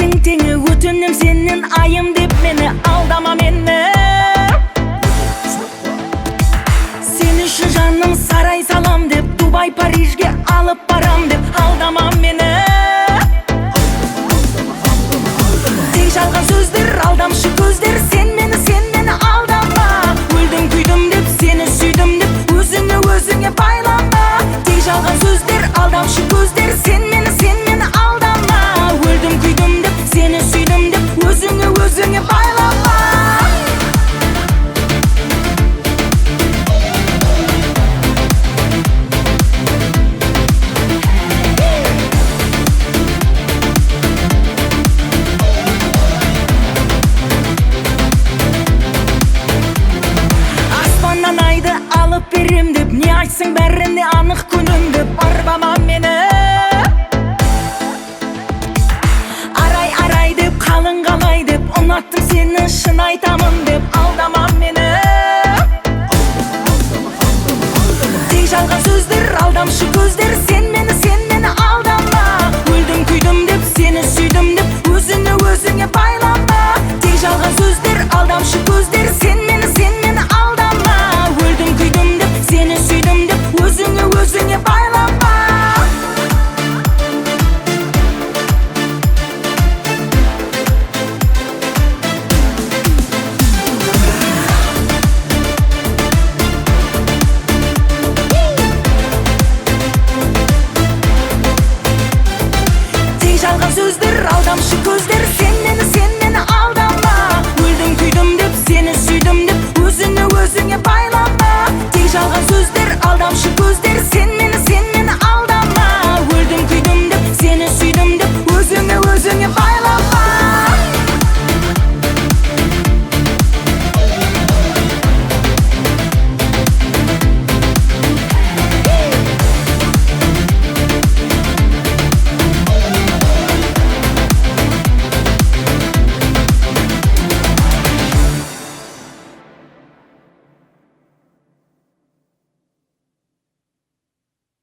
teni өтінем сенен айым деп мені алдама мені. Сен үшін жаным сарай салам деп Дубай Парижге алып барам деп алдама мені. Тек жалған сөздер, алдамшы көздер, сен мені алдама. Өлдім күйдім деп сені сүйдім деп өзіңе байлама. Тек жалған сөздер, алдамшы көздер, сен мені алдама. Өлдім күйдім деп сені сүйдім деп өзіңе байлама. Аспаннан айды алып берем деп не айтсың бәріне анық күнім деп арбама мені. Арай деп қалың қалай деп ұнаттым сені шын айтамын деп алдама мені. Тек жалған сөздер, алдамшы көздер, сен мені алдама. Өлдім күйдім деп сені сүйдім деп өзіңе байлама. Тек жалған сөздер, алдамшы көздер, сен мені алдама. Өлдім күйдім деп сені сүйдім деп өзіңе байлама. Тек жалған сөздер, алдамшы көздер, сен мені алдама. Өлдім күйдім деп сені сүйдім деп өзіңе байлама. Тек жалған сөздер, алдамшы көздер, сен